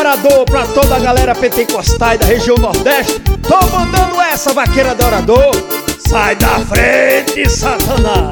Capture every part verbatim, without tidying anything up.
adorador, pra toda a galera pentecostal da região Nordeste. Tô mandando essa, vaqueiro adorador. Sai da frente, Satanás.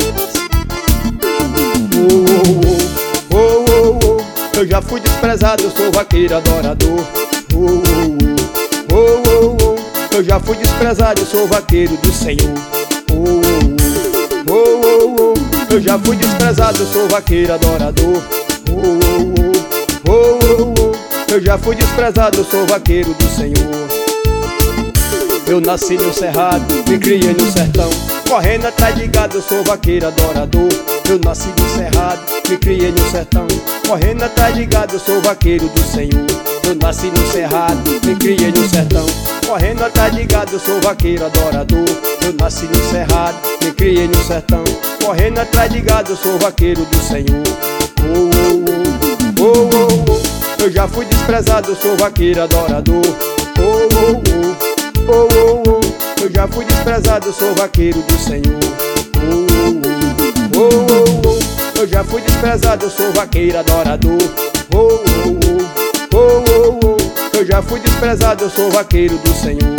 Oh, oh, oh, oh, oh. Eu já fui desprezado, eu sou vaqueiro adorador. Oh, oh, oh, oh, oh. Eu já fui desprezado, eu sou vaqueiro do Senhor. Oh, oh, oh, oh, oh. Eu já fui desprezado, eu sou vaqueiro adorador. Oh, oh, oh, oh, oh. Eu já fui desprezado, eu sou vaqueiro do Senhor. Eu nasci no cerrado, me criei no sertão, correndo atrás de gado, eu sou vaqueiro adorador. Eu nasci no cerrado, me criei no sertão, correndo atrás de gado, eu sou vaqueiro do Senhor. Eu nasci no cerrado, me criei no sertão, correndo atrás de gado, eu sou vaqueiro adorador. Eu nasci no cerrado, me criei no sertão, correndo atrás de gado, eu sou vaqueiro do Senhor. Oh, oh, oh, oh, oh, oh. Eu já fui desprezado, eu sou vaqueiro adorador. Oh, oh, oh. Oh, oh, oh, eu já fui desprezado, eu sou vaqueiro do Senhor. Oh, oh, oh, oh, oh, eu já fui desprezado, eu sou vaqueiro adorador. Oh, oh, oh, oh, oh, oh, eu já fui desprezado, eu sou vaqueiro do Senhor.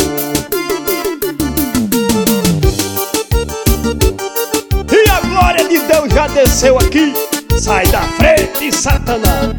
E a glória de Deus já desceu aqui. Sai da frente, Satanás.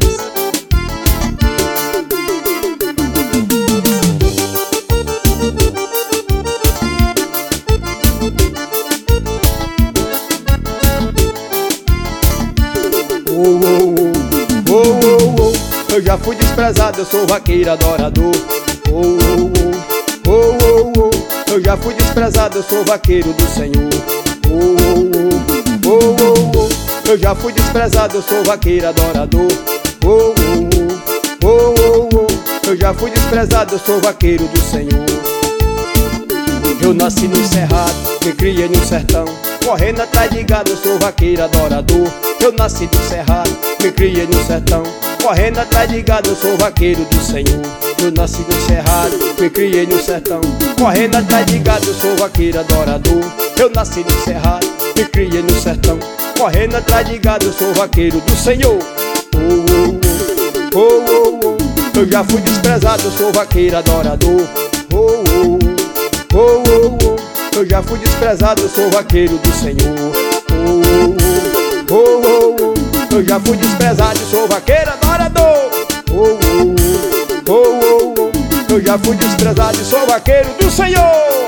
Oh, oh, oh, oh, oh, oh. Eu já fui desprezado, eu sou vaqueiro adorador. Oh, oh, oh, oh, oh, oh. Eu já fui desprezado, eu sou vaqueiro do Senhor. Oh, oh, oh, oh, oh. Eu já fui desprezado, eu sou vaqueiro adorador. Oh, oh, oh, oh, oh. Eu já fui desprezado, eu sou vaqueiro do Senhor. Eu nasci no cerrado, me criei no sertão, correndo atrás de gado, eu sou vaqueiro adorador. Eu nasci no cerrado, me criei no sertão, correndo atrás de gado, eu sou vaqueiro do Senhor. Eu nasci no cerrado, me criei no sertão, correndo atrás de gado, eu sou vaqueiro adorador. Eu nasci no cerrado, me criei no sertão, correndo atrás de gado, eu sou vaqueiro do Senhor. Oh, oh, oh, oh, oh. Eu já fui desprezado, eu sou vaqueiro adorador. Oh, oh, oh, oh, oh. Eu já fui desprezado, eu sou vaqueiro do Senhor. Oh, oh, oh, oh, oh. Eu já fui desprezado, eu sou vaqueiro adorador. Oh, oh, oh, oh, oh. Eu já fui desprezado, eu sou vaqueiro do Senhor.